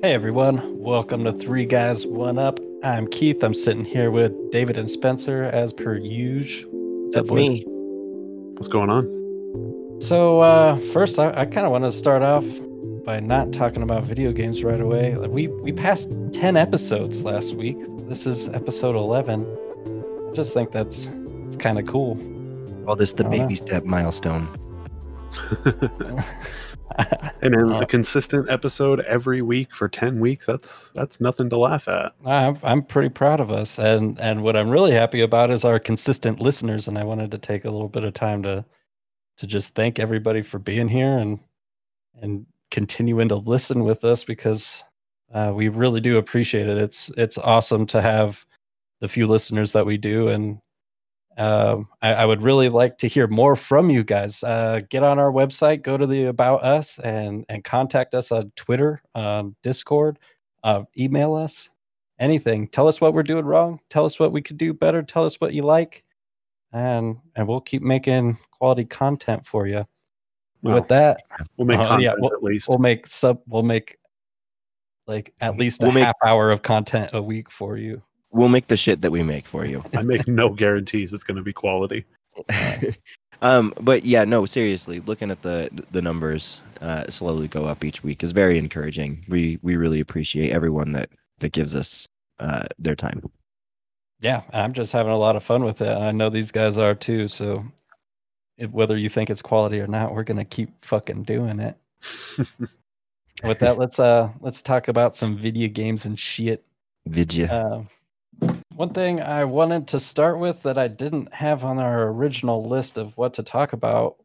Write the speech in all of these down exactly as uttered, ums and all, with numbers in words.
Hey everyone, welcome to Three Guys One Up. I'm Keith. I'm sitting here with David and Spencer as per usual. What's up, That's boys? me. What's going on? So uh, first, I, I kind of want to start off by not talking about video games right away. Like, We we passed ten episodes last week. This is episode eleven. I just think that's it's kind of cool. Call this the I don't know. baby step milestone. And then Uh, a consistent episode every week for ten weeks, that's that's nothing to laugh at. I'm I'm pretty proud of us, and and what I'm really happy about is our consistent listeners. And I wanted to take a little bit of time to to just thank everybody for being here and and continuing to listen with us because uh, we really do appreciate it. It's it's awesome to have the few listeners that we do, and um, I, I would really like to hear more from you guys. Uh, get on our website, go to the About Us, and and contact us on Twitter, um, Discord, uh, email us, anything. Tell us what we're doing wrong. Tell us what we could do better. Tell us what you like, and and we'll keep making quality content for you. Well, With that, we'll make uh, content yeah, we'll, at least. we'll make sub. We'll make like at least a We'll make- half hour of content a week for you. We'll make the shit that we make for you. I make no guarantees it's going to be quality. um, but yeah, no, seriously, looking at the the numbers uh, slowly go up each week is very encouraging. We we really appreciate everyone that that gives us uh, their time. Yeah, and I'm just having a lot of fun with it, and I know these guys are too. So, if, whether you think it's quality or not, we're gonna keep fucking doing it. With that, let's uh let's talk about some video games and shit. Vidya. Uh, one thing I wanted to start with that I didn't have on our original list of what to talk about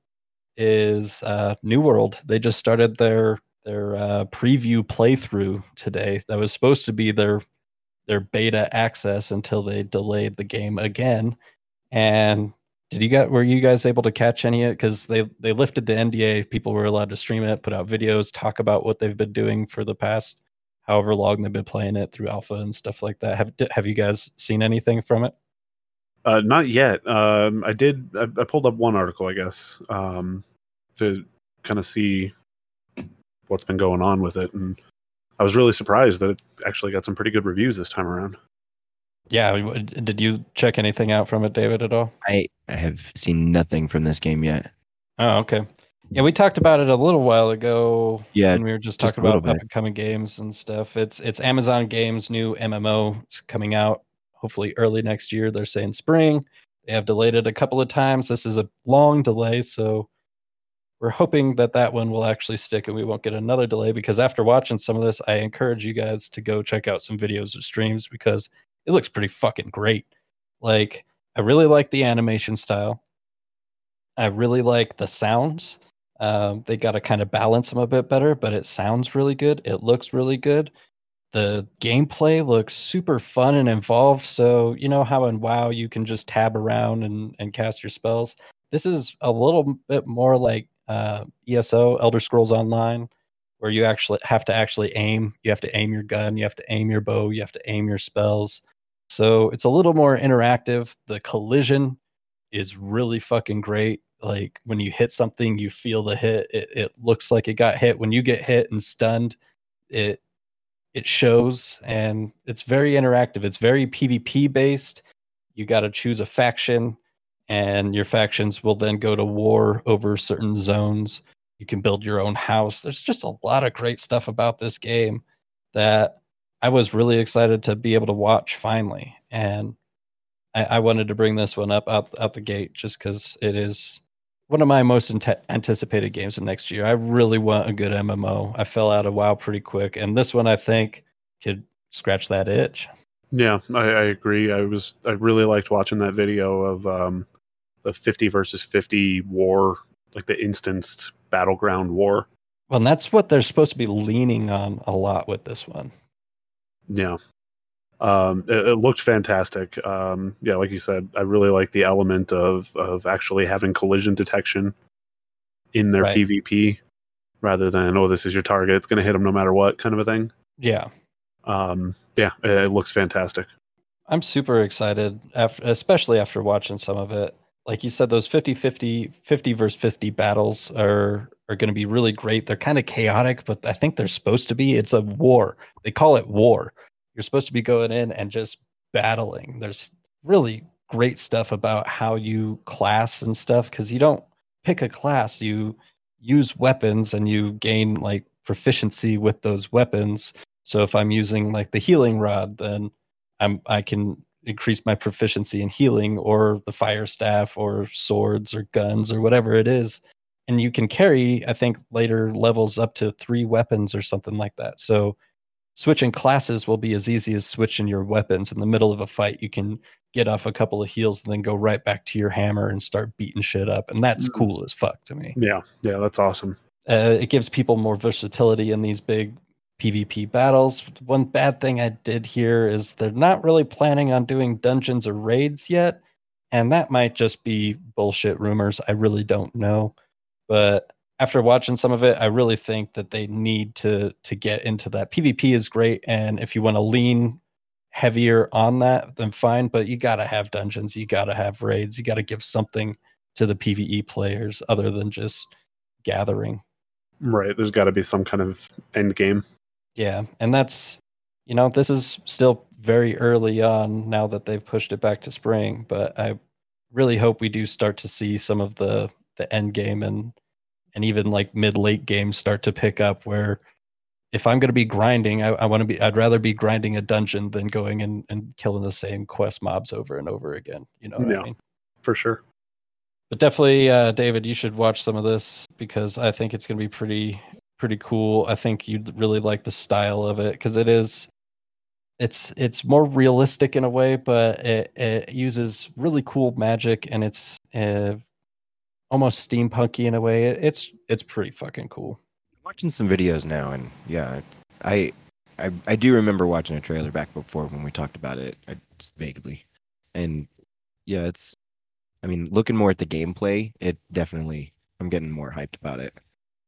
is uh, New World. They just started their their uh, preview playthrough today. That was supposed to be their their beta access until they delayed the game again. And did you get were you guys able to catch any of it? Because they they lifted the N D A. People were allowed to stream it, put out videos, talk about what they've been doing for the past however long they've been playing it through alpha and stuff like that. Have have you guys seen anything from it? Uh, not yet. Um, I did. I, I pulled up one article, I guess, um, to kind of see what's been going on with it, and I was really surprised that it actually got some pretty good reviews this time around. Yeah, w- did you check anything out from it, David, at all? I I have seen nothing from this game yet. Oh, okay. Yeah, we talked about it a little while ago. Yeah, when we were just just talking a little about up bit. and coming games and stuff. It's it's Amazon Games' new M M O. It's coming out hopefully early next year. They're saying spring. They have delayed it a couple of times. This is a long delay, so we're hoping that that one will actually stick and we won't get another delay. Because after watching some of this, I encourage you guys to go check out some videos or streams because it looks pretty fucking great. Like, I really like the animation style. I really like the sounds. Um, they got to kind of balance them a bit better, but it sounds really good. It looks really good. The gameplay looks super fun and involved. So, you know how in WoW you can just tab around and, and cast your spells? This is a little bit more like uh, E S O, Elder Scrolls Online, where you actually have to actually aim. You have to aim your gun, you have to aim your bow, you have to aim your spells. So it's a little more interactive. The collision is really fucking great. Like when you hit something, you feel the hit. It, it looks like it got hit. When you get hit and stunned, it it shows, and it's very interactive. It's very PvP based. You got to choose a faction, and your factions will then go to war over certain zones. You can build your own house. There's just a lot of great stuff about this game that I was really excited to be able to watch finally. And I, I wanted to bring this one up out, out the gate just because it is one of my most ante- anticipated games of next year. I really want a good M M O. I fell out of WoW pretty quick, and this one I think could scratch that itch. Yeah, I, I agree. I was I really liked watching that video of um, the fifty versus fifty war, like the instanced battleground war. Well, and that's what they're supposed to be leaning on a lot with this one. Yeah. Um, it, it looked fantastic. Um, yeah, like you said, I really like the element of of actually having collision detection in their Right. PvP rather than, oh, this is your target, it's going to hit them no matter what, kind of a thing. Yeah. Um, yeah, it, it looks fantastic. I'm super excited after, especially after watching some of it. like you said, those fifty fifty, fifty versus fifty battles are are going to be really great. They're kind of chaotic, but I think they're supposed to be. It's a war. They call it war. You're supposed to be going in and just battling. There's really great stuff about how you class and stuff, because you don't pick a class. You use weapons and you gain like proficiency with those weapons. So if I'm using like the healing rod, then I'm I can increase my proficiency in healing, or the fire staff or swords or guns or whatever it is. And you can carry, I think, later levels up to three weapons or something like that. So switching classes will be as easy as switching your weapons. In the middle of a fight, you can get off a couple of heals and then go right back to your hammer and start beating shit up. And that's Mm-hmm. cool as fuck to me. Yeah, yeah, that's awesome. Uh, it gives people more versatility in these big PvP battles. One bad thing I did here is they're not really planning on doing dungeons or raids yet. And that might just be bullshit rumors. I really don't know. But after watching some of it, I really think that they need to to get into that. PvP is great, and if you want to lean heavier on that, then fine. But you gotta have dungeons, you gotta have raids, you gotta give something to the PvE players other than just gathering. Right. There's got to be some kind of end game. Yeah, and that's, you know, this is still very early on now that they've pushed it back to spring, but I really hope we do start to see some of the the end game and and even like mid late games start to pick up, where if I'm going to be grinding, I, I want to be, I'd rather be grinding a dungeon than going and, and killing the same quest mobs over and over again. You know what Yeah. I mean? For sure. But definitely, uh, David, you should watch some of this, because I think it's going to be pretty, pretty cool. I think you'd really like the style of it, because it is, it's, it's more realistic in a way, but it, it uses really cool magic, and it's uh, almost steampunky in a way. It, it's, it's pretty fucking cool. Watching some videos now, and yeah, I, I, I do remember watching a trailer back before when we talked about it, I, just vaguely, and yeah, it's. I mean, looking more at the gameplay, it definitely. I'm getting more hyped about it.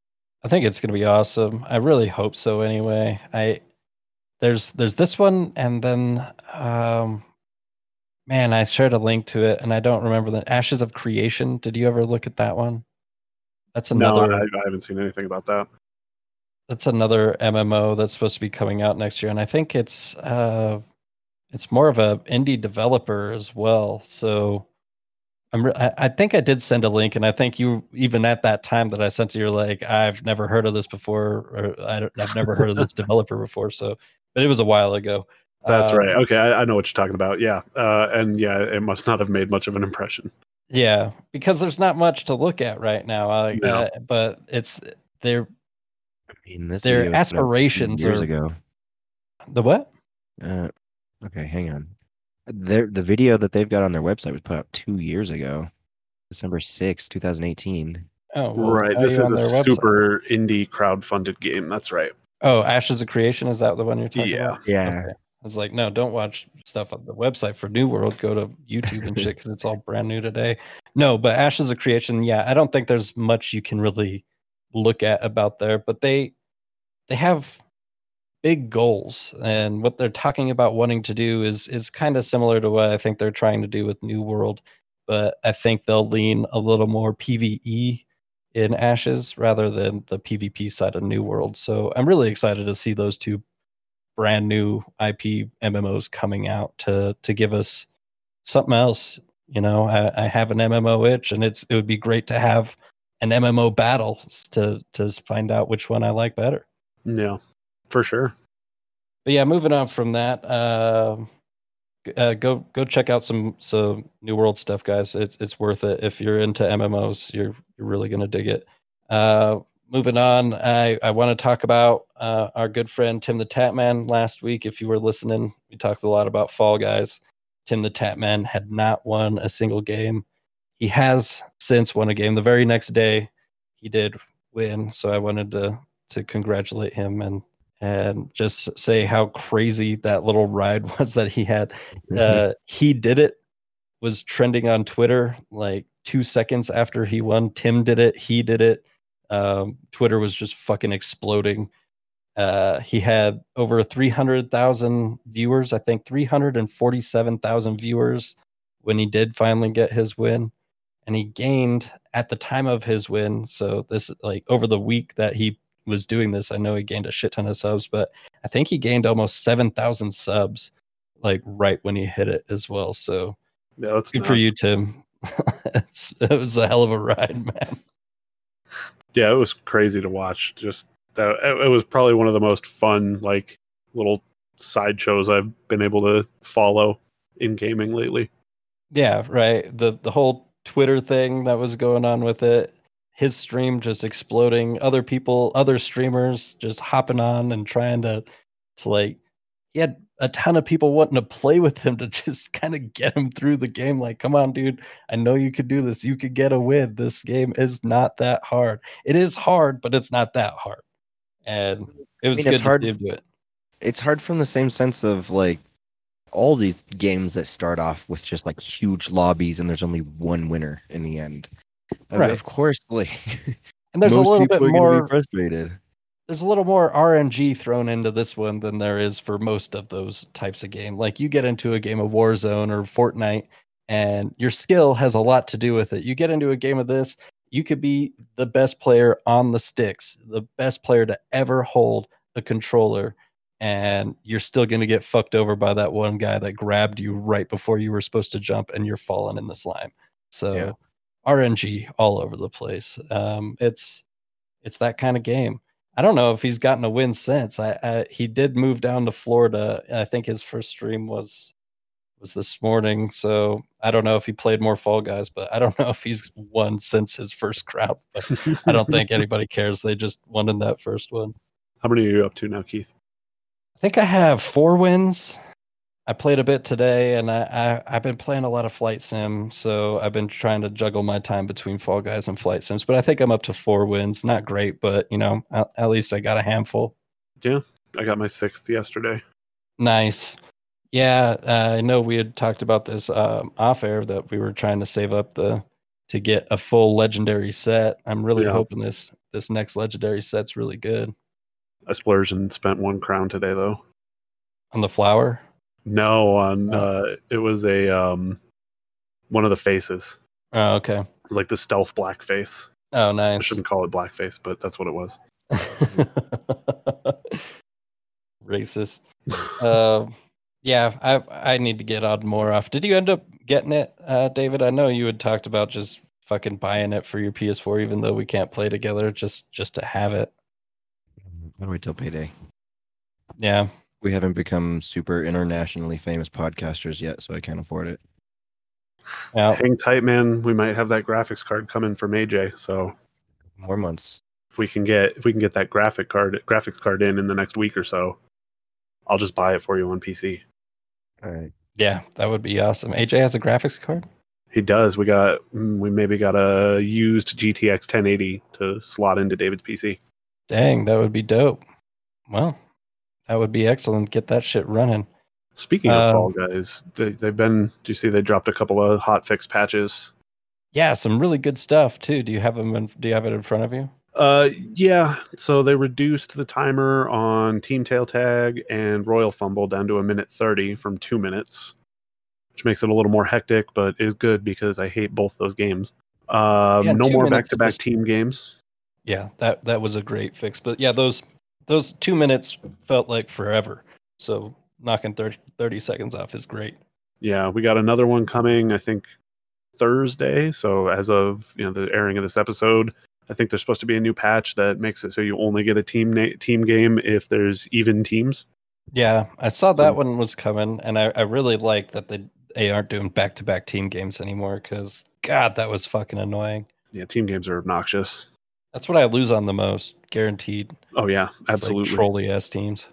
I think it's gonna be awesome. I really hope so. Anyway, I there's there's this one, and then um, man, I shared a link to it, and I don't remember the Ashes of Creation. Did you ever look at that one? That's another. No, I, I haven't seen anything about that. That's another M M O that's supposed to be coming out next year, and I think it's uh, it's more of a indie developer as well. So I'm re- I, I think I did send a link, and I think you, even at that time that I sent to you, you're like, I've never heard of this before, or I don't, I've never heard of this developer before. So, but it was a while ago. That's Um, right. Okay, I, I know what you're talking about. Yeah, uh, and yeah, it must not have made much of an impression. Yeah, because there's not much to look at right now. Uh, No. uh, but it's their I mean, this Their video was put out two aspirations years are- ago. the what? Uh, okay, hang on. Their the video that they've got on their website was put out two years ago, December sixth, twenty eighteen. Oh, well, Right. how This are is you a on their website? super indie crowd-funded game. That's right. Oh, Ashes of Creation, is that the one you're talking Yeah. about? Yeah. Okay. I was like, no, don't watch stuff on the website for New World. Go to YouTube and shit, because it's all brand new today. No, but Ashes of Creation, yeah, I don't think there's much you can really look at about there, but they they have big goals, and what they're talking about wanting to do is is kind of similar to what I think they're trying to do with New World, but I think they'll lean a little more PvE in Ashes rather than the PvP side of New World. So I'm really excited to see those two brand new I P M M Os coming out to to give us something else. You know, I, I have an M M O itch, and it's it would be great to have an M M O battle to to find out which one I like better. Yeah, for sure. But yeah, moving on from that, uh, g- uh, go go check out some some New World stuff, guys. It's it's worth it if you're into M M Os. You're you're really gonna dig it. Uh, moving on, I I want to talk about uh, our good friend Tim the Tatman. Last week, if you were listening, we talked a lot about Fall Guys. Tim the Tatman had not won a single game. He has since won a game. The very next day, he did win. So I wanted to to congratulate him and and just say how crazy that little ride was that he had. Uh, he did it, was trending on Twitter like two seconds after he won. Tim did it. He did it. Um, Twitter was just fucking exploding. Uh, he had over three hundred thousand viewers, I think three hundred forty-seven thousand viewers when he did finally get his win. and he gained at the time of his win. So this like over the week that he was doing this, I know he gained a shit ton of subs, but I think he gained almost seven thousand subs like right when he hit it as well. So Yeah, that's good nuts. for you, Tim. It's, it was a hell of a ride, man. Yeah, it was crazy to watch. Just that it was probably one of the most fun like little sideshows I've been able to follow in gaming lately. Yeah, right. The the whole Twitter thing that was going on with it, his stream just exploding, other people, other streamers just hopping on and trying to to like he had a ton of people wanting to play with him to just kind of get him through the game. Like, come on, dude. I know you could do this. You could get a win. This game is not that hard. It is hard, but it's not that hard. And it was mean, good it's hard- to see him do it. It's hard from the same sense of like all these games that start off with just like huge lobbies and there's only one winner in the end. Of- Right. Of course, like And there's a most little people bit are gonna more be frustrated. there's a little more R N G thrown into this one than there is for most of those types of game. Like you get into a game of Warzone or Fortnite and your skill has a lot to do with it. You get into a game of this, you could be the best player on the sticks, the best player to ever hold a controller, and you're still going to get fucked over by that one guy that grabbed you right before you were supposed to jump and you're falling in the slime. So Yeah. R N G all over the place. Um, it's it's that kind of game. I don't know if he's gotten a win since. I, I he did move down to Florida. And I think his first stream was was this morning. So I don't know if he played more Fall Guys, but I don't know if he's won since his first crown. But I don't think anybody cares. They just won in that first one. How many are you up to now, Keith? I think I have four wins. I played a bit today, and I, I I've been playing a lot of Flight Sim, so I've been trying to juggle my time between Fall Guys and Flight Sims. But I think I'm up to four wins. Not great, but you know, at, at least I got a handful. Yeah, I got my sixth yesterday. Nice. Yeah, uh, I know we had talked about this um, off air that we were trying to save up the to get a full legendary set. I'm really Yeah. hoping this this next legendary set's really good. I splurged and spent one crown today, though. On the flower. No, on Oh. uh, it was a um, one of the faces. Oh, okay. It was like the stealth black face. Oh, I nice. shouldn't call it blackface, but that's what it was. Racist. Uh, yeah, I I need to get on more off. Did you end up getting it, uh, David? I know you had talked about just fucking buying it for your P S four, even though we can't play together, just just to have it. I'll wait till payday. Yeah. We haven't become super internationally famous podcasters yet, so I can't afford it. Yeah. Hang tight, man. We might have that graphics card coming from A J. So More months. if we can get if we can get that graphic card graphics card in in the next week or so, I'll just buy it for you on P C. All right. Yeah, that would be awesome. A J has a graphics card? He does. We got mm, we maybe got a used G T X ten eighty to slot into David's P C. Dang, that would be dope. Well, that would be excellent. Get that shit running. Speaking of Um, Fall Guys, they, they've been. Do you see they dropped a couple of hot fix patches? Yeah, some really good stuff too. Do you have them? In, do you have it in front of you? Uh, yeah. So they reduced the timer on Team Tail Tag and Royal Fumble down to a minute thirty from two minutes, which makes it a little more hectic, but is good because I hate both those games. Um, Yeah, no two more minutes back-to-back was- team games. Yeah, that that was a great fix. But yeah, those those two minutes felt like forever. So knocking thirty, thirty seconds off is great. Yeah, we got another one coming. I think Thursday. So as of you know the airing of this episode, I think there's supposed to be a new patch that makes it so you only get a team na- team game if there's even teams. Yeah, I saw that Um, one was coming, and I, I really like that they they aren't doing back to back team games anymore. Because God, that was fucking annoying. Yeah, team games are obnoxious. That's what I lose on the most, guaranteed. Oh yeah, It's absolutely. like trolly ass teams.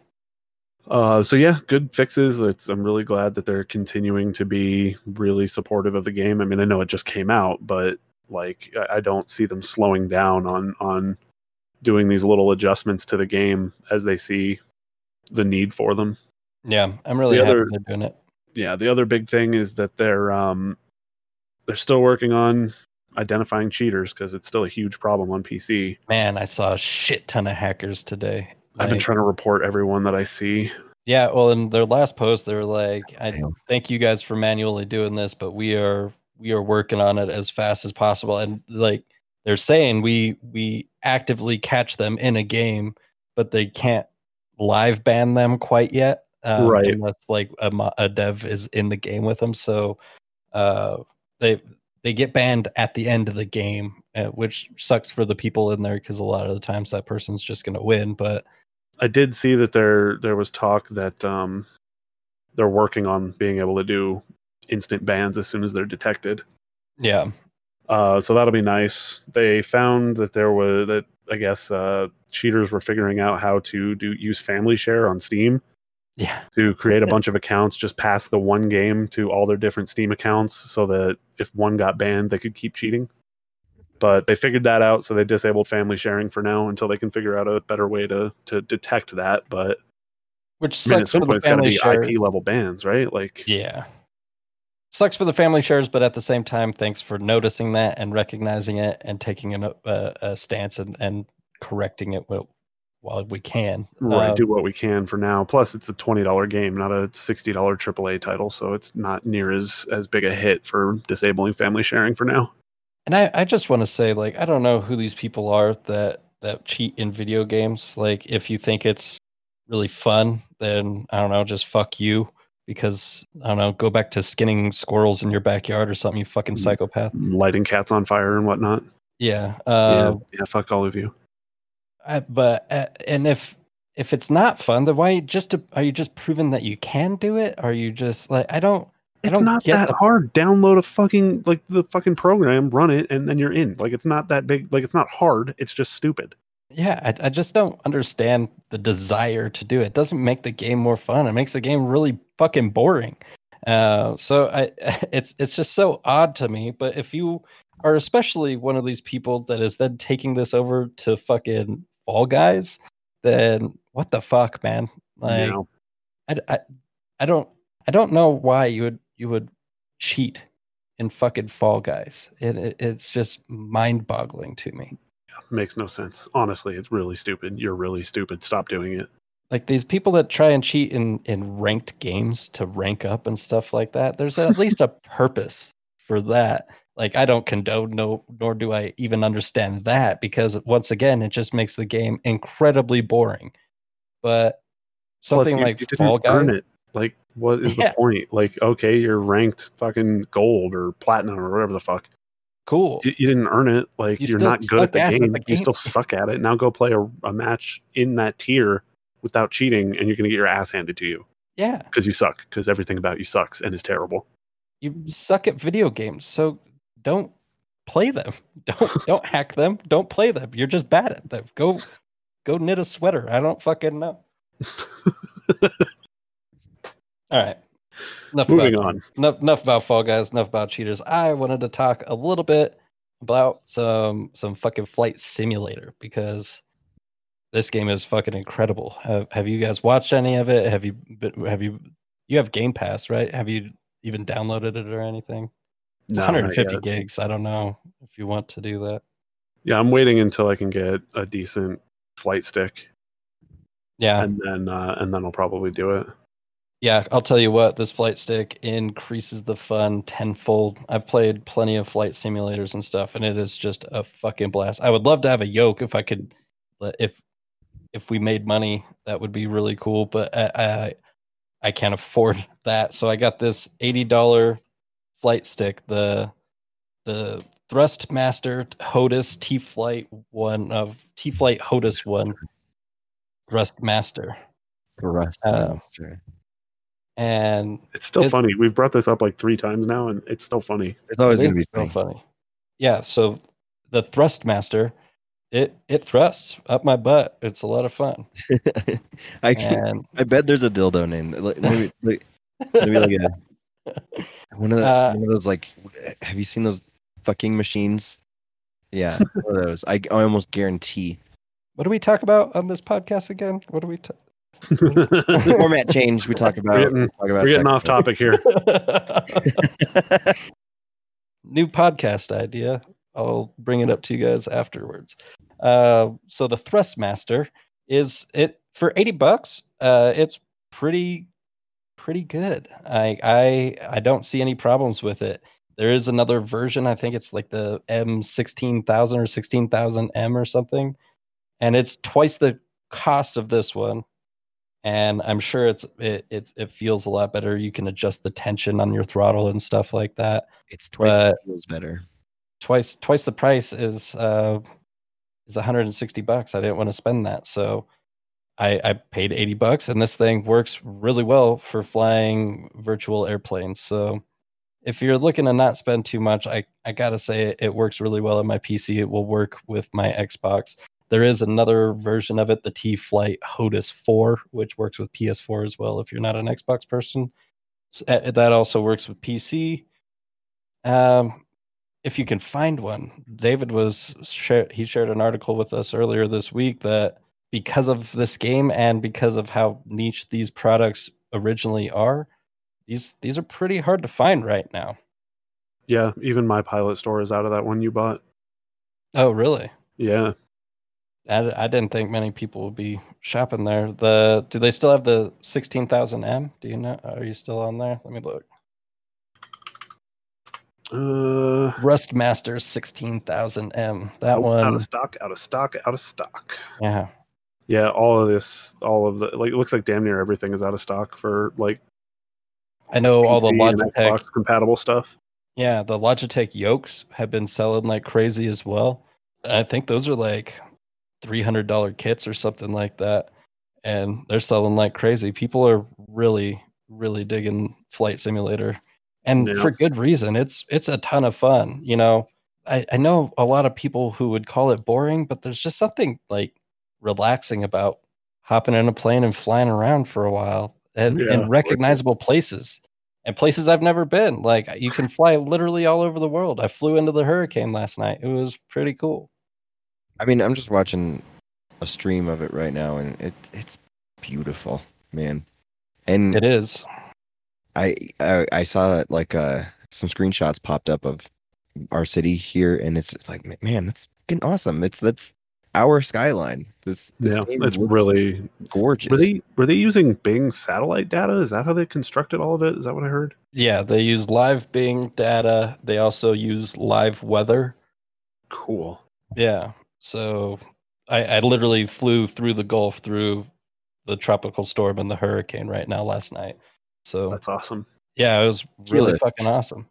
Uh, so yeah, good fixes. It's, I'm really glad that they're continuing to be really supportive of the game. I mean, I know it just came out, but like I, I don't see them slowing down on on doing these little adjustments to the game as they see the need for them. Yeah, I'm really The happy other- they're doing it. Yeah, the other big thing is that they're um they're still working on identifying cheaters because it's still a huge problem on P C. Man, I saw a shit ton of hackers today. I've been Like, trying to report everyone that I see. yeah, well, in their last post, they were like, "I Damn. thank you guys for manually doing this, but we are we are working on it as fast as possible. And like they're saying, we we actively catch them in a game, but they can't live ban them quite yet, um, Right. unless like a, mo- a dev is in the game with them. So uh, they they get banned at the end of the game, uh, which sucks for the people in there because a lot of the times that person's just going to win. But I did see that there there was talk that um, they're working on being able to do instant bans as soon as they're detected. yeah, Uh, so that'll be nice. They found that there was that I guess uh, cheaters were figuring out how to do use family share on Steam yeah, to create a bunch of accounts, just pass the one game to all their different Steam accounts, so that if one got banned, they could keep cheating. But they figured that out, so they disabled family sharing for now until they can figure out a better way to to detect that. But which I mean, at sucks some for point, the it's got to family be share. I P level bans, right? Like, Yeah. Sucks for the family shares, but at the same time, thanks for noticing that and recognizing it and taking a, a, a stance and, and correcting it while, while we can. right, Um, do what we can for now. Plus, it's a twenty dollar game, not a sixty dollar triple A title, so it's not near as as big a hit for disabling family sharing for now. and I, I just want to say, like, I don't know who these people are that that cheat in video games. Like, if you think it's really fun, then I don't know, just fuck you. Because I don't know, go back to skinning squirrels in your backyard or something, you fucking Mm. psychopath. Lighting cats on fire and whatnot. Yeah. Yeah, Uh, yeah, fuck all of you. I, but uh, and if if it's not fun, then why just are you just proving that you can do it? Are you just like I don't I It's don't not get that the, hard. Download a fucking like the fucking program, run it, and then you're in. Like it's not that big. Like it's not hard. It's just stupid. yeah, I, I just don't understand the desire to do it. It doesn't make the game more fun. It makes the game really fucking boring. Uh, so I it's it's just so odd to me. But if you are especially one of these people that is then taking this over to fucking Fall Guys, then what the fuck, man? Like Yeah. I, I, I don't I don't know why you would you would cheat in fucking Fall Guys. It, it it's just mind-boggling to me. Makes no sense. Honestly, it's really stupid. You're really stupid. Stop doing it. Like these people that try and cheat in in ranked games to rank up and stuff like that. There's at least a purpose for that. Like I don't condone no nor do I even understand that because once again it just makes the game incredibly boring. But something Plus, you, like you didn't Fall Guys, earn it. Like, what is Yeah. the point? Like, okay, you're ranked fucking gold or platinum or whatever the fuck. cool. You, you didn't earn it. Like, You you are still not good at suck the, ass at game. the You game. still suck at it. Now go play a, a match in that tier without cheating, and you're gonna get your ass handed to you Yeah. because you suck. Because everything about you sucks and is terrible. You suck at video games, so don't play them. Don't don't hack them. Don't play them. You're just bad at them. Go go knit a sweater. I don't fucking know. All right. Enough Moving about, on. Enough, enough about Fall Guys. Enough about cheaters. I wanted to talk a little bit about some some fucking Flight Simulator because this game is fucking incredible. Have Have you guys watched any of it? Have you been- have you you have Game Pass, right? Have you even downloaded it or anything? It's No, one hundred not fifty yet. gigs. I don't know if you want to do that. Yeah, I'm waiting until I can get a decent flight stick, Yeah. and then uh, and then I'll probably do it. Yeah, I'll tell you what, this flight stick increases the fun tenfold. I've played plenty of flight simulators and stuff, and it is just a fucking blast. I would love to have a yoke if I could, if if we made money, that would be really cool. But I I, I can't afford that, so I got this eighty dollar flight stick, the the Thrustmaster HOTAS T-Flight one of T-Flight HOTAS one Thrustmaster. Rust Uh, Master. And It's still It's- funny. We've brought this up like three times now, and it's still funny. It's always it going to be is so funny. funny. Yeah, so the Thrustmaster, it it thrusts up my butt. It's a lot of fun. I can, And I bet there's a dildo name. Like, maybe like, maybe like a one of the, Uh, one of those like. Have you seen those fucking machines? Yeah, one of those. I, I almost guarantee. what do we talk about on this podcast again? What do we talk? Format change. We talk about. We're getting- we talk about We're getting sex off topic here. New podcast idea. I'll bring it up to you guys afterwards. Uh, so the Thrustmaster is it for eighty bucks. Uh, it's pretty pretty good. I I I don't see any problems with it. there is another version. I think it's like the M sixteen thousand or sixteen thousand M or something, and it's twice the cost of this one. And I'm sure it's it it, it feels a lot better. You can adjust the tension on your throttle and stuff like that. It's twice But it feels better. twice twice the price is uh is one hundred sixty bucks. I didn't want to spend that, so I, I paid eighty bucks, and this thing works really well for flying virtual airplanes. So if you're looking to not spend too much, I, I gotta say it, it works really well on my P C. It will work with my Xbox. There is another version of it, the T-Flight HOTAS four, which works with P S four as well if you're not an Xbox person. So, uh, that also works with P C. Um, if you can find one. David was share, he shared an article with us earlier this week that because of this game and because of how niche these products originally are, these these are pretty hard to find right now. Yeah, even my Pilot store is out of that one you bought. Oh, really? Yeah. I, I didn't think many people would be shopping there. The do they still have the sixteen thousand M? Do you know? Are you still on there? Let me look. Uh, Rustmaster sixteen thousand M. That nope, one. out of stock, out of stock, out of stock. Yeah. Yeah, all of this, all of the like, it looks like damn near everything is out of stock for like. I know all the P C and Logitech Xbox compatible stuff. Yeah, the Logitech Yokes have been selling like crazy as well. I think those are like three hundred dollars kits or something like that. And they're selling like crazy. People are really, really digging Flight Simulator. And Yeah. for good reason. It's it's a ton of fun. You know, I, I know a lot of people who would call it boring, but there's just something like relaxing about hopping in a plane and flying around for a while and Yeah, in recognizable places. And places I've never been. Like you can fly literally all over the world. I flew into the hurricane last night. It was pretty cool. I mean, I'm just watching a stream of it right now, and it it's beautiful, man. And It is. I I, I saw like uh some screenshots popped up of our city here, and it's like, man, that's fucking awesome. It's that's our skyline. This, this Yeah, game it's looks really gorgeous. Were they were they using Bing satellite data? Is that how they constructed all of it? Is that what I heard? Yeah, they use live Bing data. They also use live weather. Cool. Yeah. So I, I literally flew through the Gulf through the tropical storm and the hurricane right now last night. So That's awesome. yeah, it was really Keyless. fucking awesome.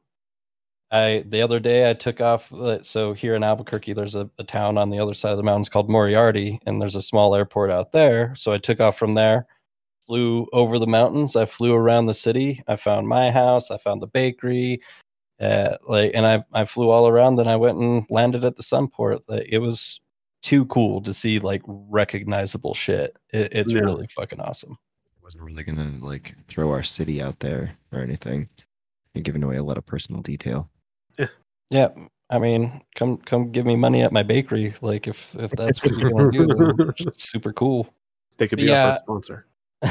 I the other day I took off. uh, So here in Albuquerque, there's a, a town on the other side of the mountains called Moriarty, and there's a small airport out there. So I took off from there, flew over the mountains. I flew around the city. I found my house. I found the bakery. Uh, like, and I I flew all around. Then I went and landed at the Sunport. Like, it was too cool to see like recognizable shit. It, it's Yeah. really fucking awesome. I wasn't really gonna like throw our city out there or anything. You're giving away a lot of personal detail. Yeah, I mean, come come give me money at my bakery. Like if if that's what you're gonna do, it's super cool. They could But be yeah. our first sponsor.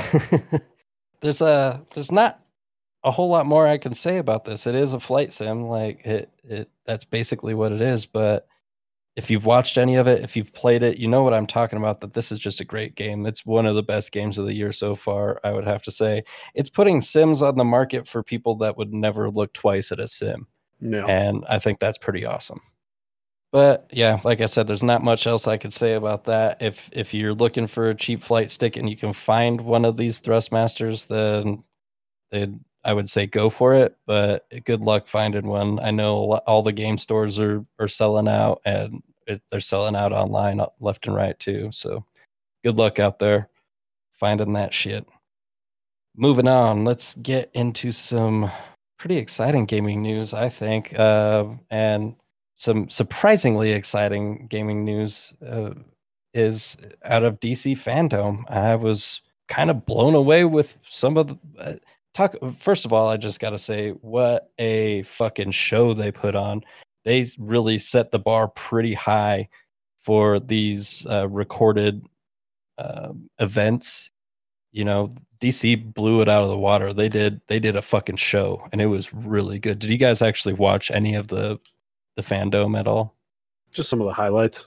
there's a there's not a whole lot more I can say about this. It is a flight sim, like it it that's basically what it is. But if you've watched any of it, if you've played it, you know what I'm talking about. That this is just a great game. It's one of the best games of the year so far. I would have to say it's putting sims on the market for people that would never look twice at a sim. No. And I think that's pretty awesome. But yeah, like I said, there's not much else I could say about that. If if you're looking for a cheap flight stick and you can find one of these Thrustmasters, then then I would say go for it. But good luck finding one. I know a lo- all the game stores are are selling out, and it, they're selling out online uh, left and right too. So good luck out there finding that shit. Moving on, let's get into some pretty exciting gaming news, I think, uh, and some surprisingly exciting gaming news uh, is out of D C Fandom. I was kind of blown away with some of the uh, talk. First of all, I just got to say, what a fucking show they put on. They really set the bar pretty high for these uh, recorded uh, events. You know, D C blew it out of the water. They did they did a fucking show, and it was really good. Did you guys actually watch any of the the Fandom at all? Just some of the highlights.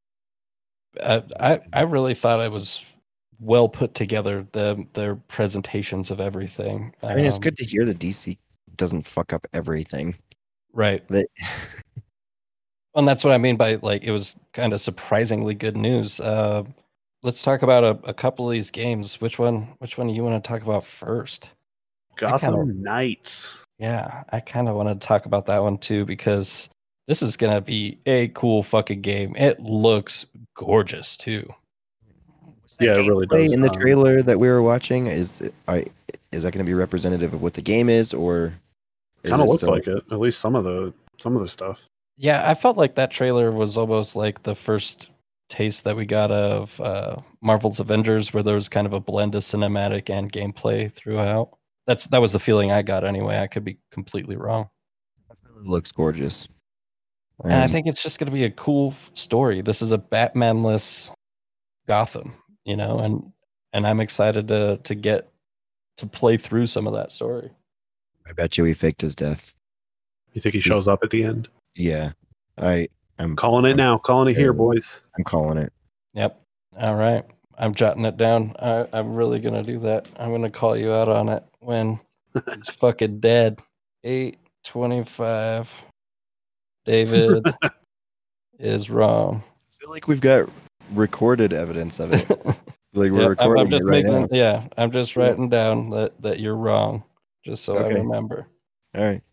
Uh, I I really thought it was well put together. The their presentations of everything. I mean, it's Um, good to hear that D C doesn't fuck up everything. Right. They, And that's what I mean by like it was kind of surprisingly good news. Uh, let's talk about a, a couple of these games. Which one? Which one do you want to talk about first? Gotham kinda- Knights. Yeah, I kind of want to talk about that one too because this is gonna be a cool fucking game. It looks gorgeous too. was that Yeah, it really gameplay does. in the Um, trailer that we were watching, is I is that going to be representative of what the game is, or is Kind of it looked still- like it. At least some of the some of the stuff. Yeah, I felt like that trailer was almost like the first taste that we got of uh, Marvel's Avengers, where there was kind of a blend of cinematic and gameplay throughout. That's that was the feeling I got anyway. I could be completely wrong. It looks gorgeous. And I Um, think it's just going to be a cool story. This is a Batman-less Gotham, you know, and and I'm excited to to get to play through some of that story. I bet you he faked his death. You think he shows up at the end? Yeah, I I'm Calling it I'm, now. Calling it here, boys. I'm calling it. Yep. All right. I'm jotting it down. I, I'm really gonna do that. I'm gonna call you out on it when it's fucking dead. eight twenty-five. David is wrong. I feel like we've got recorded evidence of it. Like we're Yep, I'm, recording I'm just it right making. now. Yeah, I'm just writing down that that you're wrong, just so I Okay. remember. All right.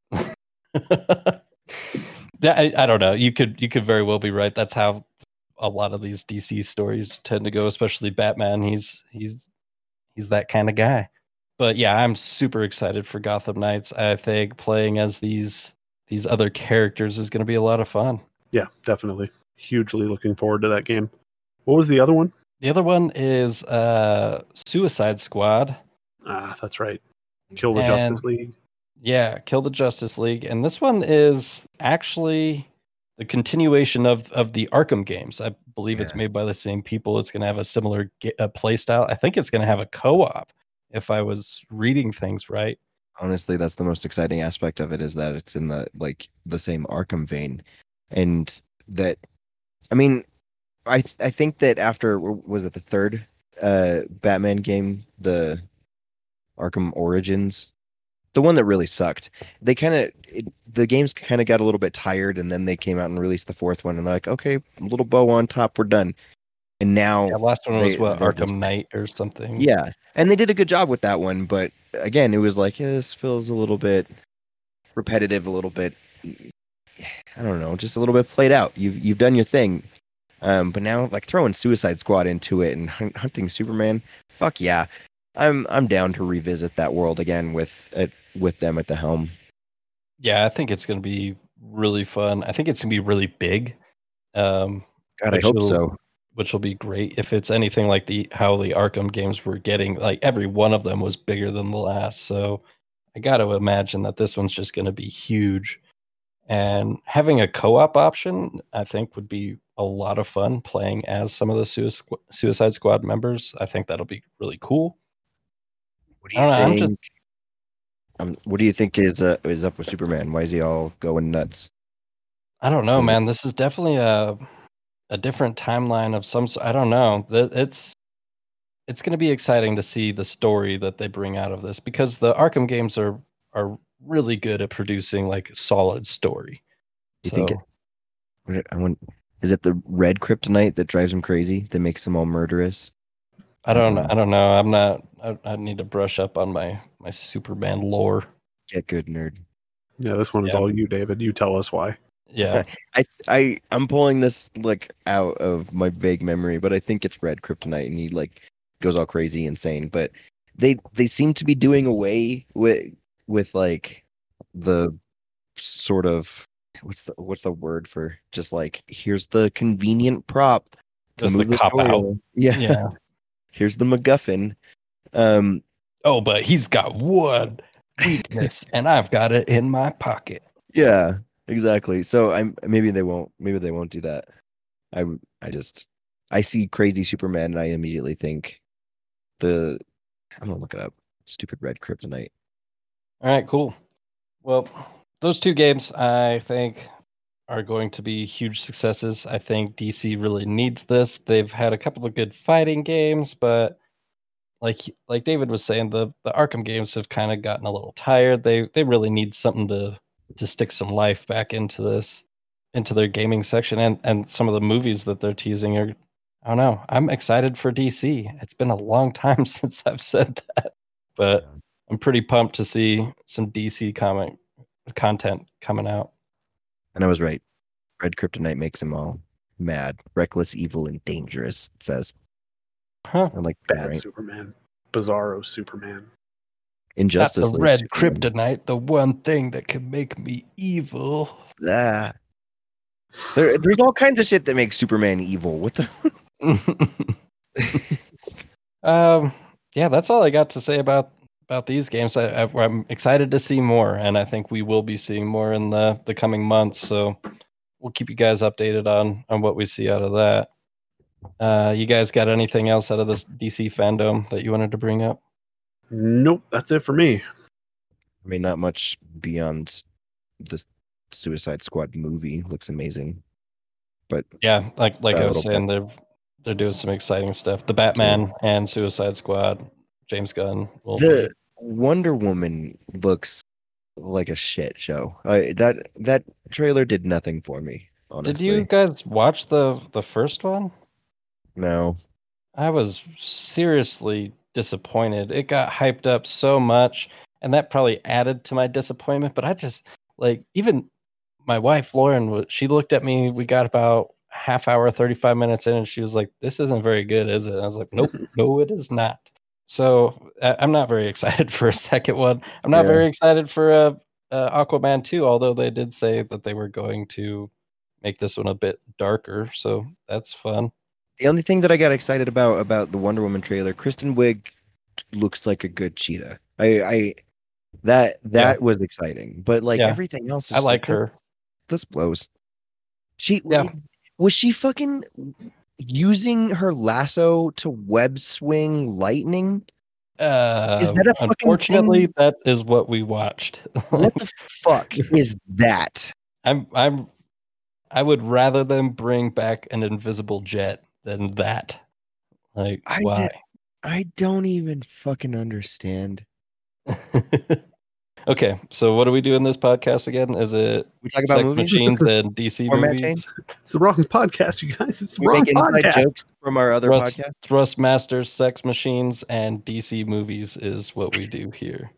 Yeah, I, I don't know. You could you could very well be right. That's how a lot of these D C stories tend to go, especially Batman. He's he's he's that kind of guy. But yeah, I'm super excited for Gotham Knights. I think playing as these these other characters is going to be a lot of fun. Yeah, definitely. Hugely looking forward to that game. What was the other one? The other one is uh, Suicide Squad. Ah, that's right. Kill the And- Justice League. Yeah, Kill the Justice League. And this one is actually the continuation of, of the Arkham games. I believe it's Yeah. made by the same people. It's going to have a similar ga- uh, play style. I think it's going to have a co-op, if I was reading things right. Honestly, that's the most exciting aspect of it, is that it's in the like the same Arkham vein, and that I mean, I th- I think that after was it the third uh Batman game, the Arkham Origins, the one that really sucked. They kind of the games kind of got a little bit tired, and then they came out and released the fourth one, and they're like, okay, a little bow on top, we're done. And now, Yeah, last one was they- what, they're Arkham just- Knight or something. yeah, and they did a good job with that one, but again, it was like, yeah, this feels a little bit repetitive, a little bit, I don't know, just a little bit played out. You've you've done your thing, um, but now like throwing Suicide Squad into it and hun- hunting Superman, fuck yeah, I'm I'm down to revisit that world again with uh, with them at the helm. Yeah, I think it's going to be really fun. I think it's going to be really big. Um, God, I Which hope will- so. which will be great if it's anything like the how the Arkham games were getting. Like every one of them was bigger than the last, so I got to imagine that this one's just going to be huge. And having a co-op option, I think, would be a lot of fun playing as some of the Sui- Suicide Squad members. I think that'll be really cool. What do I you don't know, I'm think? just- Um, what do you think is uh, is up with Superman? Why is he all going nuts? I don't know, Is it- man. This is definitely a a different timeline of some. s- I don't know. That it's it's going to be exciting to see the story that they bring out of this because the Arkham games are are really good at producing like solid story. You So think it- What- I want. Is it the red kryptonite that drives him crazy? That makes him all murderous? I don't know. Uh, I don't know. I'm not. I, I need to brush up on my my Superman lore. Get good, nerd. Yeah, this one is Yeah. all you, David. You tell us why. Yeah, I I I'm pulling this like out of my vague memory, but I think it's red kryptonite, and he like goes all crazy, insane. But they they seem to be doing away with with like the sort of what's the what's the word for just like here's the convenient prop to Just the move the cop story out. along. Yeah, yeah. here's the MacGuffin. Um, Oh, but he's got one weakness, and I've got it in my pocket. yeah, exactly. So I'm maybe they won't maybe they won't do that. I I just I see crazy Superman and I immediately think the I'm gonna look it up. Stupid red kryptonite. All right, cool. Well, those two games I think are going to be huge successes. I think D C really needs this. They've had a couple of good fighting games, but like like David was saying, the the Arkham games have kind of gotten a little tired. They they really need something to to stick some life back into this, into their gaming section, and and some of the movies that they're teasing are. I don't know. I'm excited for D C. It's been a long time since I've said that, but Yeah. I'm pretty pumped to see some D C comic content coming out. And I was right. Red Kryptonite makes them all mad, reckless, evil, and dangerous. It says. Huh? I like Bad right. Superman, Bizarro Superman. Injustice Not the League red Superman. kryptonite, the one thing that can make me evil. Ah. There, there's all kinds of shit that makes Superman evil. What the? um, yeah, that's all I got to say about about these games. I, I, I'm excited to see more, and I think we will be seeing more in the the coming months. So we'll keep you guys updated on on what we see out of that. Uh, you guys got anything else out of this D C fandom that you wanted to bring up? Nope, that's it for me. I mean, not much beyond the Suicide Squad movie. Looks amazing. But Yeah, like like That I was little saying, they're they're doing some exciting stuff. The Batman and Suicide Squad, James Gunn will the be. Wonder Woman looks like a shit show. I, that that trailer did nothing for me. Honestly, Did you guys watch the the first one? No. I was seriously disappointed. It got hyped up so much, and that probably added to my disappointment. But I just like even my wife Lauren. wa- She looked at me. We got about half hour, thirty five minutes in, and she was like, "This isn't very good, is it?" And I was like, "Nope, no, it is not." So I- I'm not very excited for a second one. I'm not Yeah. very excited for uh, uh, Aquaman two, although they did say that they were going to make this one a bit darker. So that's fun. The only thing that I got excited about about the Wonder Woman trailer, Kristen Wiig looks like a good cheetah. I, I that that was exciting, but like Yeah. everything else, is I just like this- her. This blows. She Yeah. was she fucking using her lasso to web swing lightning? Uh, Is that a fucking unfortunately, thing? that is what we watched. What the fuck is that? I'm I'm I would rather them bring back an invisible jet than that. Like I why? did- I don't even fucking understand. Okay, so what do we do in this podcast again? Is it We talk about Sex movies. Machines and D C Format movies? change? It's the wrong podcast, you guys. It's the We wrong make inside podcast. jokes from our other Thrust, podcast. Thrustmasters, Sex Machines, and D C movies is what we do here.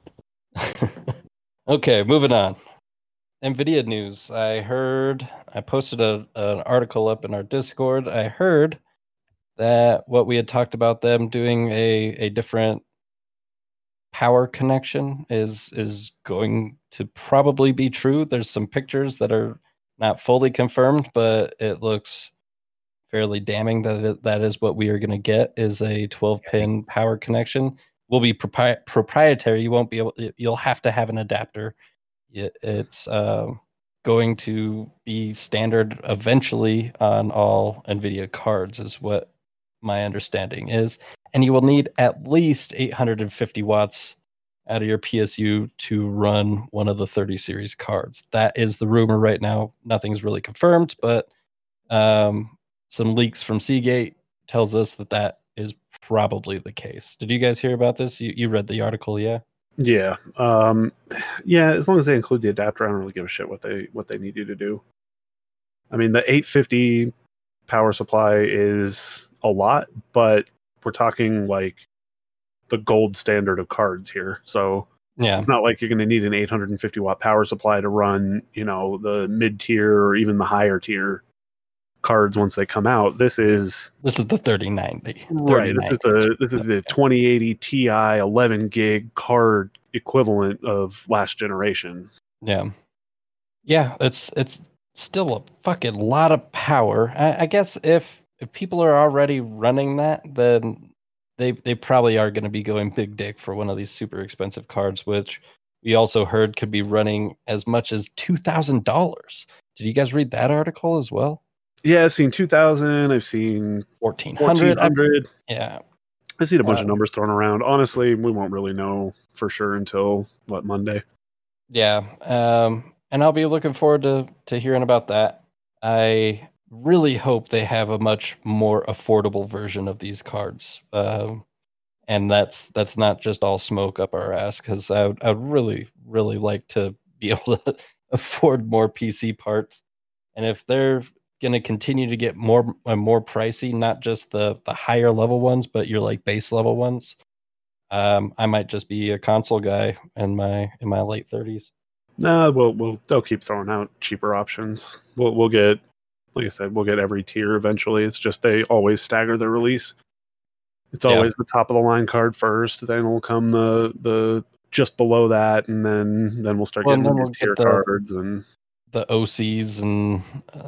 Okay, moving on. NVIDIA news. I heard, I posted a, an article up in our Discord. I heard that what we had talked about them doing a, a different power connection is is going to probably be true. There's some pictures that are not fully confirmed, but it looks fairly damning that it, that is what we are going to get is a twelve pin power connection. Will be propri- proprietary. You won't be able. You'll have to have an adapter. It, it's uh, going to be standard eventually on all NVIDIA cards, is what my understanding is. And you will need at least eight hundred fifty watts out of your P S U to run one of the thirty series cards. That is the rumor right now. Nothing's really confirmed, but um, some leaks from Seagate tells us that that is probably the case. Did you guys hear about this? You, you read the article, yeah? Yeah. Um, yeah, as long as they include the adapter, I don't really give a shit what they what they need you to do. I mean, the eight fifty power supply is a lot, but we're talking like the gold standard of cards here. So Yeah. it's not like you're going to need an eight hundred fifty watt power supply to run, you know, the mid tier or even the higher tier cards once they come out. This is This is the thirty ninety. right. This is the this is the twenty eighty Ti eleven gig card equivalent of last generation. Yeah. Yeah, it's it's still a fucking lot of power. I, I guess if if people are already running that, then they they probably are going to be going big dick for one of these super expensive cards, which we also heard could be running as much as two thousand dollars. Did you guys read that article as well? Yeah, I've seen two thousand. I've seen fourteen fourteen hundred. hundred. Yeah. I've seen a bunch Uh, of numbers thrown around. Honestly, we won't really know for sure until what Monday. Yeah. Um, and I'll be looking forward to to hearing about that. I really hope they have a much more affordable version of these cards. Um, and that's that's not just all smoke up our ass, because I would, I would really, really like to be able to afford more P C parts. And if they're going to continue to get more and more pricey, not just the the higher level ones, but your like base level ones, um, I might just be a console guy in my in my late thirties. Nah, we'll we'll they'll keep throwing out cheaper options. We'll we'll get, like I said, we'll get every tier eventually. It's just they always stagger the release. It's Yeah. always the top of the line card first, then will come the the just below that, and then then we'll start Well, getting and the then we'll tier get the- cards and The O Cs and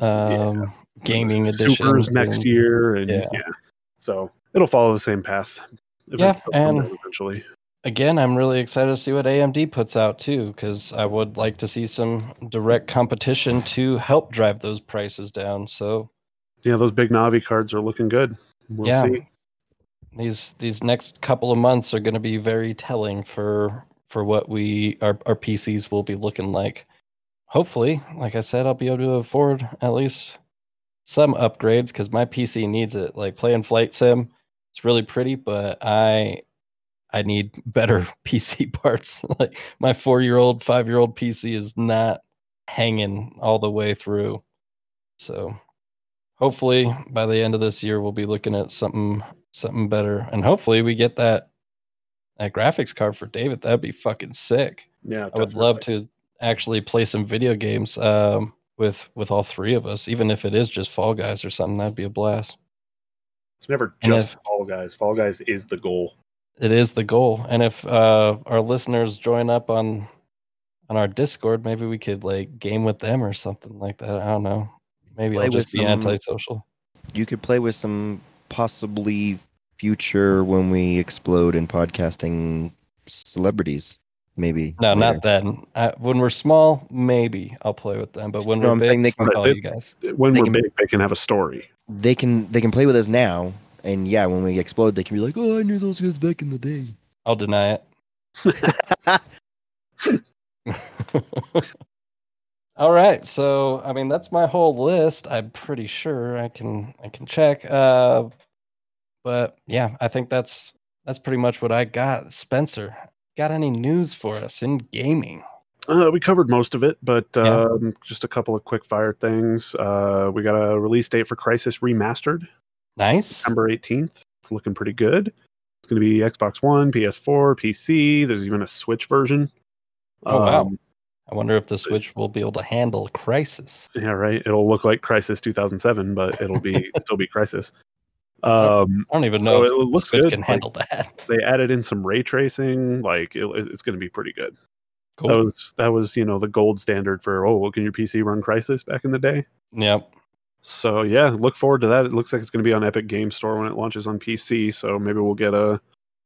um, gaming editions supers next and- year, and yeah. yeah. So it'll follow the same path. Yeah, It'll come and- down eventually. Again, I'm really excited to see what A M D puts out too, because I would like to see some direct competition to help drive those prices down. So Yeah, those big Navi cards are looking good. We'll yeah, see. these these next couple of months are going to be very telling for for what we our our P Cs will be looking like. Hopefully, like I said, I'll be able to afford at least some upgrades because my P C needs it. Like playing Flight Sim, it's really pretty, but I I need better P C parts. Like my four-year-old, five-year-old P C is not hanging all the way through. So hopefully by the end of this year we'll be looking at something something better. And hopefully we get that that graphics card for David. That'd be fucking sick. Yeah, I would love to actually play some video games um, with with all three of us, even if it is just Fall Guys or something. That'd be a blast. It's never And just if- Fall Guys. Fall Guys is the goal. It is the goal. And if uh, our listeners join up on on our Discord, maybe we could like game with them or something like that. I don't know. Maybe Play I'll just with be some- antisocial. You could play with some possibly future when we explode in podcasting celebrities, maybe. No, later. not then. I, when we're small, maybe I'll play with them. But when No, we're I'm big, saying they fuck can- all they- you guys. When They we're can- big, they can have a story. They can they can play with us now, and yeah, when we explode, they can be like, "Oh, I knew those guys back in the day." I'll deny it. All right, so I mean that's my whole list. I'm pretty sure I can I can check. Uh, but yeah, I think that's that's pretty much what I got. Spencer, got any news for us in gaming? Uh, we covered most of it, but Yeah. um, just a couple of quick fire things. Uh, we got a release date for Crysis Remastered, Nice. September eighteenth. It's looking pretty good. It's going to be Xbox One, P S four, P C. There's even a Switch version. Oh wow. Um, I wonder if the Switch will be able to handle Crisis. Yeah, right. It'll look like Crysis two thousand seven, but it'll be still be Crysis. Um, I don't even So know it if the looks Switch good, can like- handle that. they added in some ray tracing. Like it, it's going to be pretty good. That Cool. was that was you know the gold standard for oh, well, can your P C run Crysis back in the day? Yep. So yeah, look forward to that. It looks like it's going to be on Epic Game Store when it launches on P C. So maybe we'll get a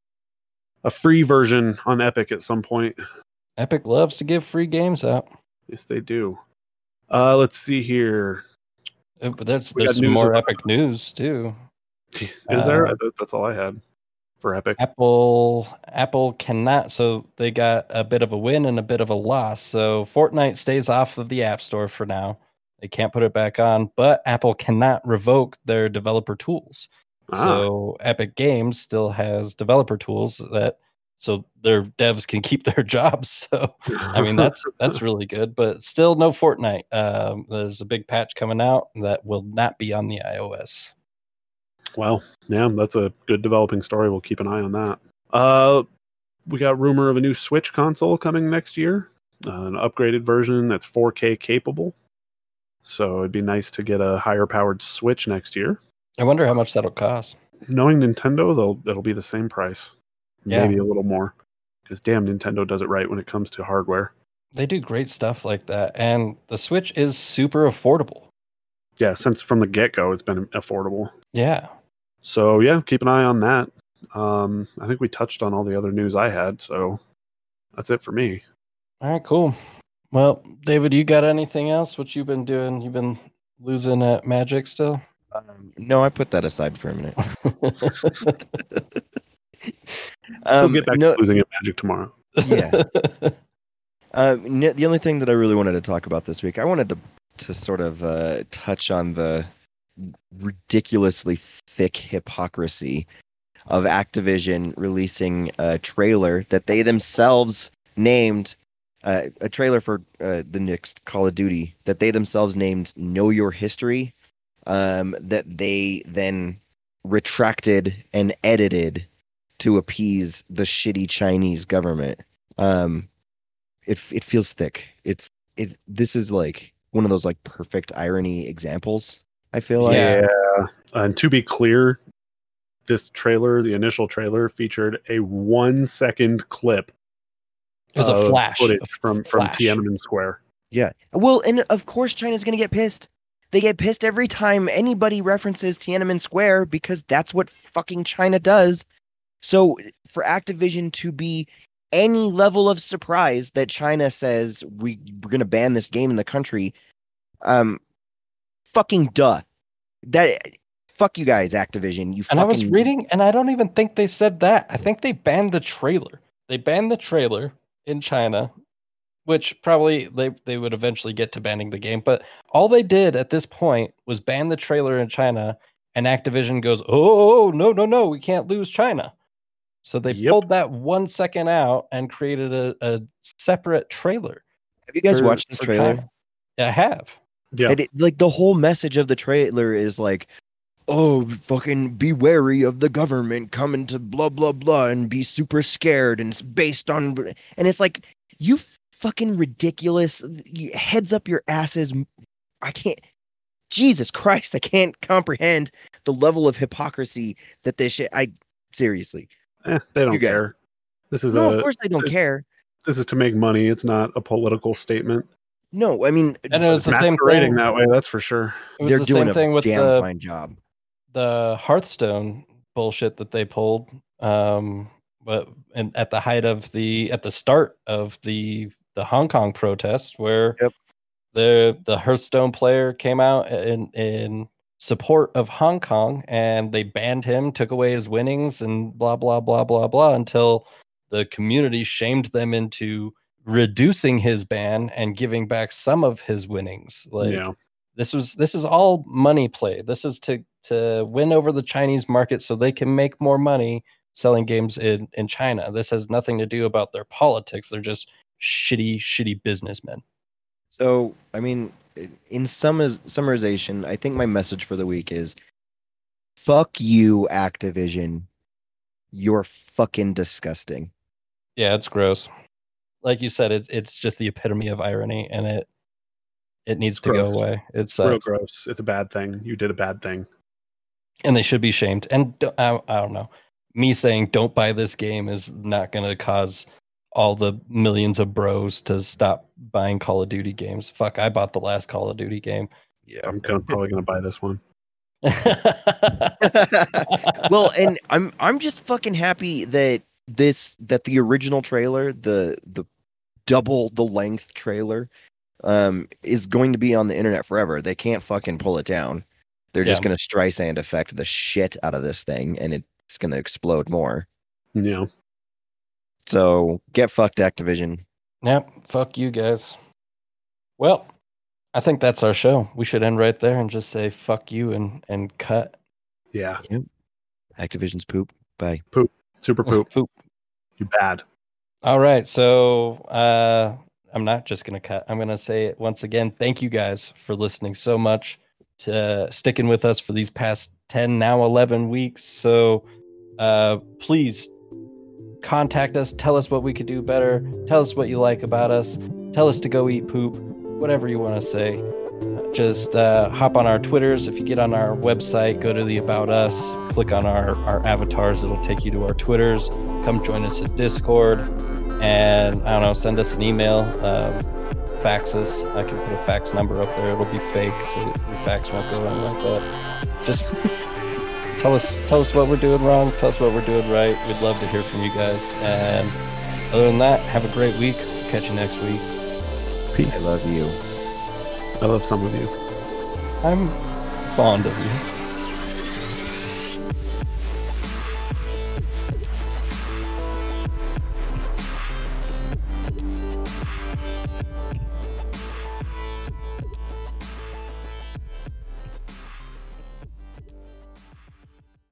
a free version on Epic at some point. Epic loves to give free games out. Yes, they do. Uh, let's see here. Uh, But there's We there's got some news more about- Epic news too. Is there? Uh, I thought that's all I had for Epic. Apple Apple cannot, so they got a bit of a win and a bit of a loss. So Fortnite stays off of the App Store for now. They can't put it back on, but Apple cannot revoke their developer tools. Ah, So Epic Games still has developer tools that so their devs can keep their jobs. So I mean that's that's really good, but still no Fortnite. Um, there's a big patch coming out that will not be on the iOS. well, yeah, that's a good developing story. We'll keep an eye on that. Uh, we got rumor of a new Switch console coming next year, uh, an upgraded version that's four K capable. So it'd be nice to get a higher powered Switch next year. I wonder how much that'll cost. Knowing Nintendo, they'll it'll be the same price, Yeah. maybe a little more, because damn, Nintendo does it right when it comes to hardware. They do great stuff like that, and the Switch is super affordable. Yeah, since from the get go, it's been affordable. Yeah. So yeah, keep an eye on that. Um, I think we touched on all the other news I had, so that's it for me. All right, cool. Well, David, you got anything else? What you've been doing? You've been losing at Magic still? Um, no, I put that aside for a minute. We'll Um, get back no, to losing at Magic tomorrow. yeah. Uh, n- the only thing that I really wanted to talk about this week, I wanted to to sort of uh, touch on the ridiculously thick hypocrisy of Activision releasing a trailer that they themselves named uh, a trailer for uh, the next Call of Duty that they themselves named Know Your History, um, that they then retracted and edited to appease the shitty Chinese government. Um, it it feels thick. It's it. This is like one of those like perfect irony examples. I feel like. Yeah. Yeah. And to be clear, this trailer, the initial trailer, featured a one second clip. It was a of flash. footage a from from flash. Tiananmen Square. Yeah. Well, and of course China's going to get pissed. They get pissed every time anybody references Tiananmen Square because that's what fucking China does. So for Activision to be any level of surprise that China says we, we're going to ban this game in the country, um, fucking duh. That fuck you guys, Activision. You And fucking... I was reading, and I don't even think they said that. I think they banned the trailer. They banned the trailer in China, which probably they, they would eventually get to banning the game. But all they did at this point was ban the trailer in China, and Activision goes, oh, no, no, no, we can't lose China. So they Yep. pulled that one second out and created a, a separate trailer. Have you guys for- watched this for trailer? China. Yeah, I have. Yeah. And it, like the whole message of the trailer is like, oh, fucking be wary of the government coming to blah blah blah and be super scared, and it's based on, and it's like, you fucking ridiculous, you, heads up your asses. I can't, Jesus Christ, I can't comprehend the level of hypocrisy that this shit. I seriously, Eh, they don't You guys- care. This is no, a of course they don't it- care. this is to make money. It's not a political statement. No, I mean, And it was the same Masquerading thing. that way, that's for sure. It was they're the doing same a thing with damn the fine job. the Hearthstone bullshit that they pulled. Um, but and at the height of the at the start of the the Hong Kong protests, where Yep. the the Hearthstone player came out in in support of Hong Kong, and they banned him, took away his winnings, and blah blah blah blah blah until the community shamed them into reducing his ban and giving back some of his winnings. Like Yeah. this was this is all money play. This is to to win over the Chinese market so they can make more money selling games in in China. This has nothing to do about their politics. They're just shitty shitty businessmen. So, I mean, in sum summarization, I think my message for the week is, fuck you, Activision. You're fucking disgusting. Yeah, it's gross. Like you said, it, it's just the epitome of irony, and it it needs to Gross. go away. It's Real uh, gross. It's a bad thing. You did a bad thing. and they should be shamed. And don't- I, I don't know. Me saying don't buy this game is not going to cause all the millions of bros to stop buying Call of Duty games. Fuck, I bought the last Call of Duty game. Yeah. I'm gonna, probably going to buy this one. Well, and I'm I'm just fucking happy that this that the original trailer, the the double the length trailer, um, is going to be on the internet forever. They can't fucking pull it down. They're just Yeah. gonna Streisand effect the shit out of this thing, and it's gonna explode more. Yeah. So get fucked, Activision. Yep, fuck you guys. Well, I think that's our show. We should end right there and just say fuck you and and cut. Yeah. Activision's poop. Bye. Super poop. Poop. You bad. All right, so uh, I'm not just gonna cut. I'm gonna say it once again. Thank you guys for listening so much, to sticking with us for these past ten, now eleven weeks. So uh, please contact us. Tell us what we could do better. Tell us what you like about us. Tell us to go eat poop. Whatever you want to say. Just uh, hop on our Twitters. If you get on our website, go to the About Us, click on our, our avatars. It'll take you to our Twitters. Come join us at Discord. And I don't know, send us an email. Um, fax us. I can put a fax number up there. It'll be fake, so your fax won't go in like that. Just tell us tell us what we're doing wrong. Tell us what we're doing right. We'd love to hear from you guys. And other than that, have a great week. Catch you next week. Peace. I love you. I love some of you. I'm fond of you.